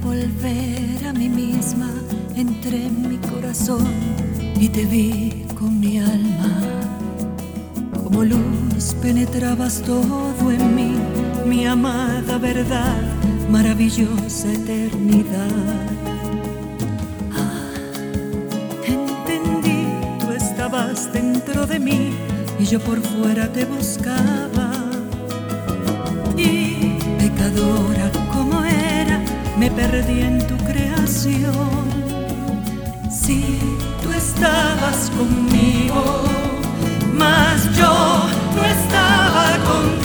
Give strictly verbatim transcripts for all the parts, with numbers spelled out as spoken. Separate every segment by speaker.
Speaker 1: volver a mí misma, entré en mi corazón y te vi con mi alma. Como luz penetrabas todo en mí, mi amada verdad, maravillosa eternidad. Ah, entendí, tú estabas dentro de mí y yo por fuera te buscaba. Y pecadora como era, me perdí en tu creación. Sí, tú estabas conmigo, mas yo no estaba contigo.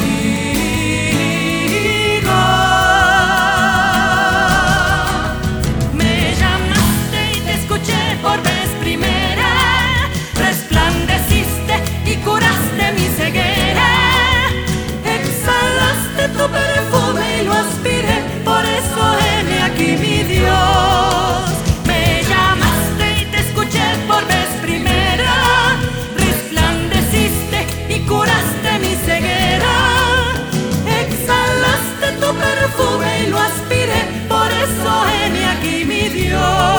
Speaker 1: Me llamaste y te escuché por vez primera, resplandeciste y curaste mi ceguera, exhalaste tu perfume y lo aspiré, por eso heme aquí mi Dios. Me llamaste y te escuché por vez primera, resplandeciste y curaste mi ceguera, exhalaste tu perfume y lo aspiré, por eso heme aquí mi Dios,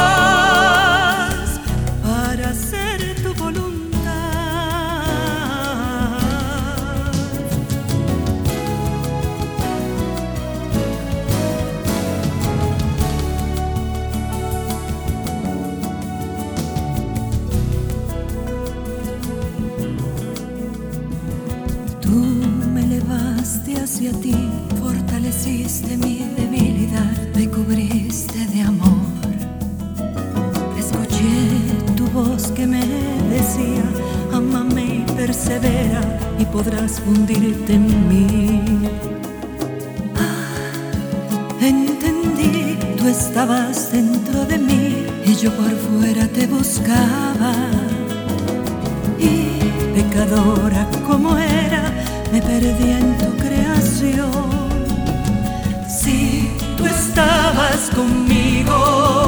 Speaker 1: para hacer tu voluntad. Tú me elevaste hacia ti, fortaleciste mi debilidad, me cubriste de amor. Escuché tu voz que me decía, ámame y persevera y podrás fundirte en mí. Ah, entendí, tú estabas dentro de mí y yo por fuera te buscaba. Y pecadora como era, me perdí en tu creación. Sí, tú estabas conmigo,